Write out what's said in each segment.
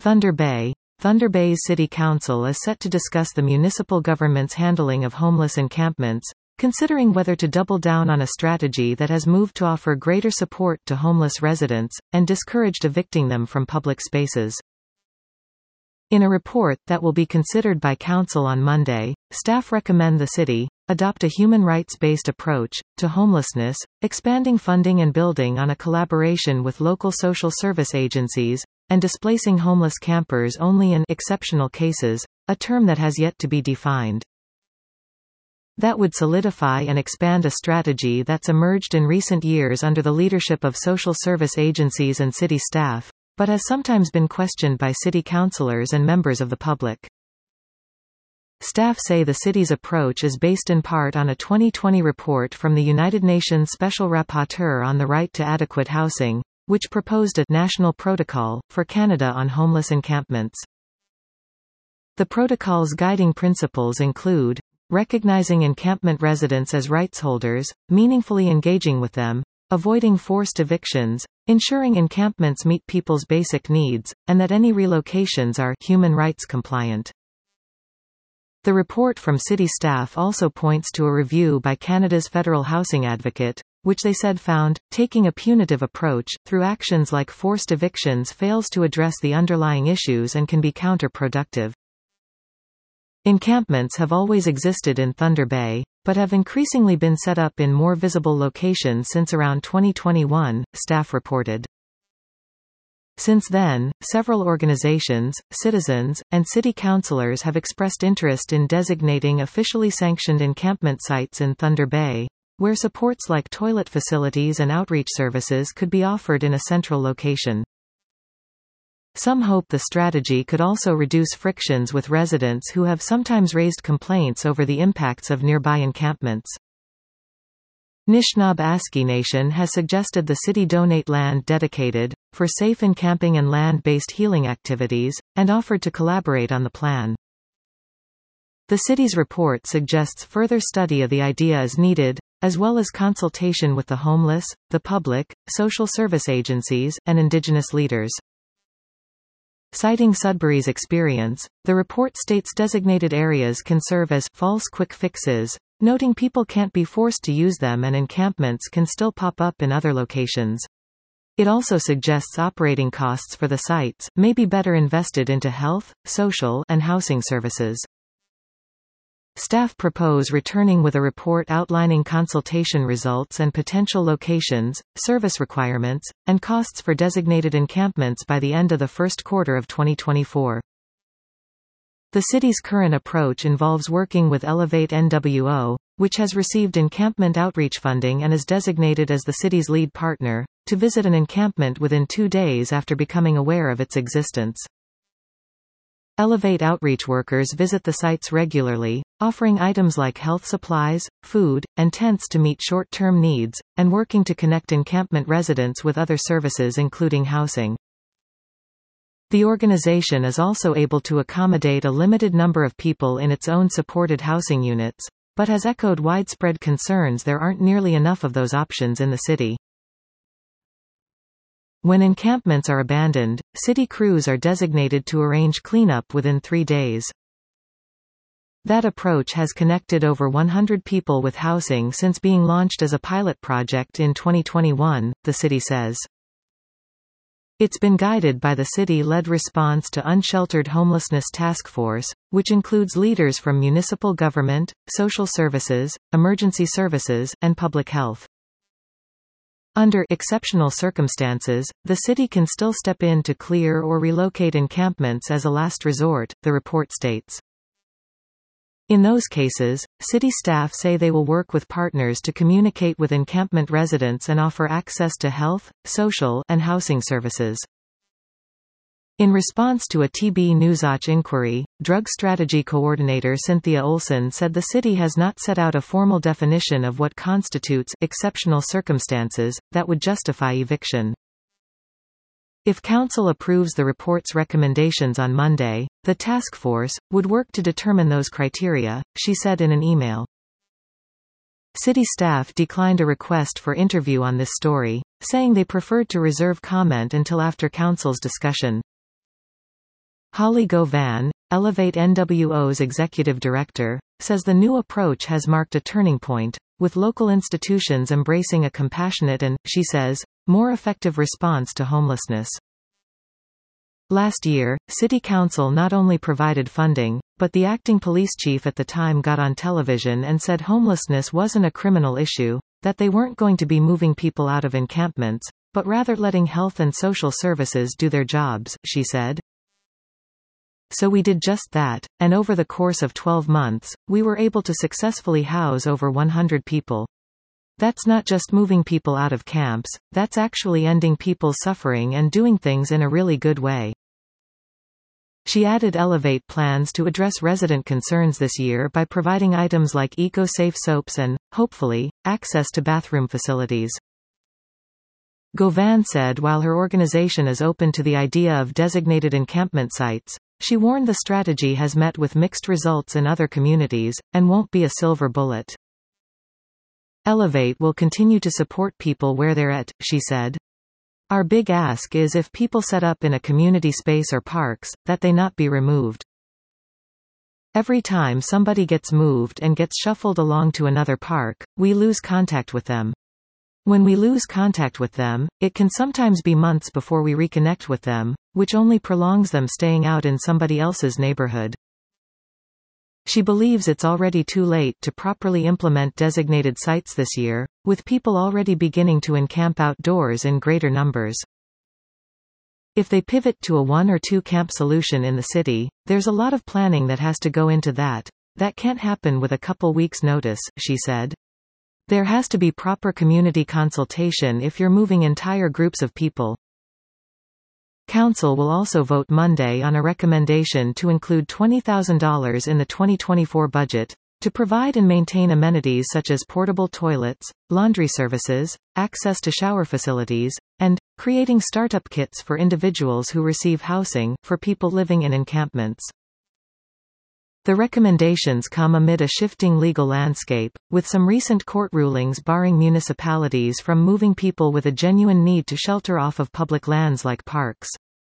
Thunder Bay. Thunder Bay's City Council is set to discuss the municipal government's handling of homeless encampments, considering whether to double down on a strategy that has moved to offer greater support to homeless residents, and discouraged evicting them from public spaces. In a report that will be considered by Council on Monday, staff recommend the city adopt a human rights-based approach to homelessness, expanding funding and building on a collaboration with local social service agencies, and displacing homeless campers only in exceptional cases, a term that has yet to be defined. That would solidify and expand a strategy that's emerged in recent years under the leadership of social service agencies and city staff, but has sometimes been questioned by city councillors and members of the public. Staff say the city's approach is based in part on a 2020 report from the United Nations Special Rapporteur on the Right to Adequate Housing, which proposed a national protocol for Canada on homeless encampments. The protocol's guiding principles include recognizing encampment residents as rights holders, meaningfully engaging with them, avoiding forced evictions, ensuring encampments meet people's basic needs, and that any relocations are human rights compliant. The report from city staff also points to a review by Canada's Federal Housing Advocate, which they said found, taking a punitive approach, through actions like forced evictions fails to address the underlying issues and can be counterproductive. Encampments have always existed in Thunder Bay, but have increasingly been set up in more visible locations since around 2021, staff reported. Since then, several organizations, citizens, and city councillors have expressed interest in designating officially sanctioned encampment sites in Thunder Bay, where supports like toilet facilities and outreach services could be offered in a central location. Some hope the strategy could also reduce frictions with residents who have sometimes raised complaints over the impacts of nearby encampments. Nishnawbe-Aski Nation has suggested the city donate land dedicated for safe encamping and land-based healing activities, and offered to collaborate on the plan. The city's report suggests further study of the idea is needed, as well as consultation with the homeless, the public, social service agencies, and Indigenous leaders. Citing Sudbury's experience, the report states designated areas can serve as false quick fixes, noting people can't be forced to use them and encampments can still pop up in other locations. It also suggests operating costs for the sites may be better invested into health, social, and housing services. Staff propose returning with a report outlining consultation results and potential locations, service requirements, and costs for designated encampments by the end of the first quarter of 2024. The city's current approach involves working with Elevate NWO, which has received encampment outreach funding and is designated as the city's lead partner, to visit an encampment within 2 days after becoming aware of its existence. Elevate outreach workers visit the sites regularly, offering items like health supplies, food, and tents to meet short-term needs, and working to connect encampment residents with other services including housing. The organization is also able to accommodate a limited number of people in its own supported housing units, but has echoed widespread concerns there aren't nearly enough of those options in the city. When encampments are abandoned, city crews are designated to arrange cleanup within 3 days. That approach has connected over 100 people with housing since being launched as a pilot project in 2021, the city says. It's been guided by the city-led response to Unsheltered Homelessness Task Force, which includes leaders from municipal government, social services, emergency services, and public health. Under exceptional circumstances, the city can still step in to clear or relocate encampments as a last resort, the report states. In those cases, city staff say they will work with partners to communicate with encampment residents and offer access to health, social, and housing services. In response to a TB Newswatch inquiry, Drug Strategy Coordinator Cynthia Olson said the city has not set out a formal definition of what constitutes exceptional circumstances that would justify eviction. If Council approves the report's recommendations on Monday, the task force would work to determine those criteria, she said in an email. City staff declined a request for interview on this story, saying they preferred to reserve comment until after Council's discussion. Holly Govan, Elevate NWO's executive director, says the new approach has marked a turning point, with local institutions embracing a compassionate and, she says, more effective response to homelessness. Last year, City Council not only provided funding, but the acting police chief at the time got on television and said homelessness wasn't a criminal issue, that they weren't going to be moving people out of encampments, but rather letting health and social services do their jobs, she said. So we did just that, and over the course of 12 months, we were able to successfully house over 100 people. That's not just moving people out of camps, that's actually ending people's suffering and doing things in a really good way. She added Elevate plans to address resident concerns this year by providing items like eco-safe soaps and, hopefully, access to bathroom facilities. Govan said while her organization is open to the idea of designated encampment sites, she warned the strategy has met with mixed results in other communities, and won't be a silver bullet. Elevate will continue to support people where they're at, she said. Our big ask is if people set up in a community space or parks, that they not be removed. Every time somebody gets moved and gets shuffled along to another park, we lose contact with them. When we lose contact with them, it can sometimes be months before we reconnect with them, which only prolongs them staying out in somebody else's neighborhood. She believes it's already too late to properly implement designated sites this year, with people already beginning to encamp outdoors in greater numbers. If they pivot to a 1 or 2 camp solution in the city, there's a lot of planning that has to go into that. That can't happen with a couple weeks' notice, she said. There has to be proper community consultation if you're moving entire groups of people. Council will also vote Monday on a recommendation to include $20,000 in the 2024 budget, to provide and maintain amenities such as portable toilets, laundry services, access to shower facilities, and creating startup kits for individuals who receive housing for people living in encampments. The recommendations come amid a shifting legal landscape, with some recent court rulings barring municipalities from moving people with a genuine need to shelter off of public lands like parks.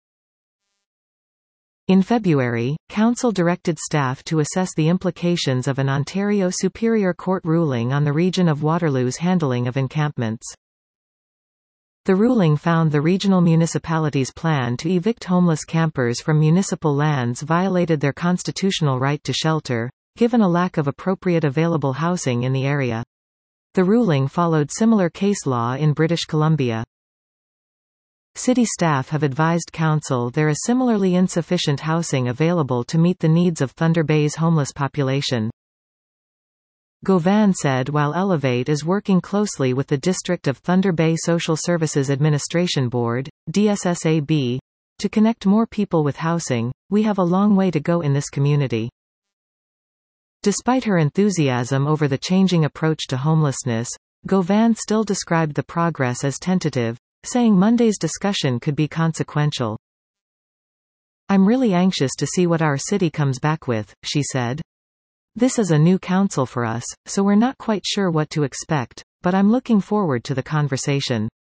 In February, Council directed staff to assess the implications of an Ontario Superior Court ruling on the region of Waterloo's handling of encampments. The ruling found the regional municipality's plan to evict homeless campers from municipal lands violated their constitutional right to shelter, given a lack of appropriate available housing in the area. The ruling followed similar case law in British Columbia. City staff have advised Council there is similarly insufficient housing available to meet the needs of Thunder Bay's homeless population. Govan said while Elevate is working closely with the District of Thunder Bay Social Services Administration Board, DSSAB, to connect more people with housing, we have a long way to go in this community. Despite her enthusiasm over the changing approach to homelessness, Govan still described the progress as tentative, saying Monday's discussion could be consequential. I'm really anxious to see what our city comes back with, she said. This is a new council for us, so we're not quite sure what to expect, but I'm looking forward to the conversation.